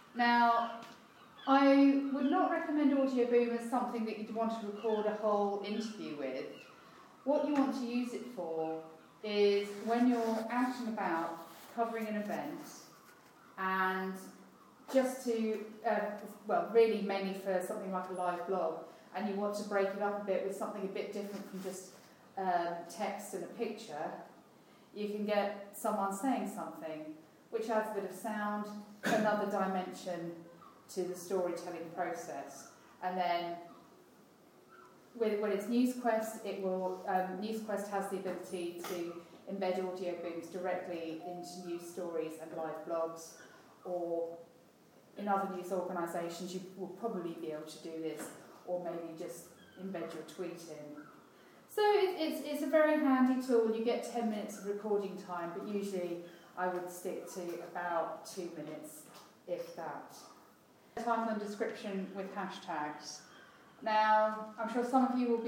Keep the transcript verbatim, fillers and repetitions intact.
Now, I would not recommend Audioboom as something that you'd want to record a whole interview with. What you want to use it for is when you're out and about covering an event, and just to, uh, well, really mainly for something like a live blog, and you want to break it up a bit with something a bit different from just um, text and a picture, you can get someone saying something, which adds a bit of sound, another dimension to the storytelling process. And then with, when it's NewsQuest, it will, um, NewsQuest has the ability to embed Audiobooms directly into news stories and live blogs, or in other news organisations you will probably be able to do this, or maybe just embed your tweet in. So it, it's, it's a very handy tool. You get ten minutes of recording time, but usually I would stick to about two minutes, if that. Title and description with hashtags. Now, I'm sure some of you will be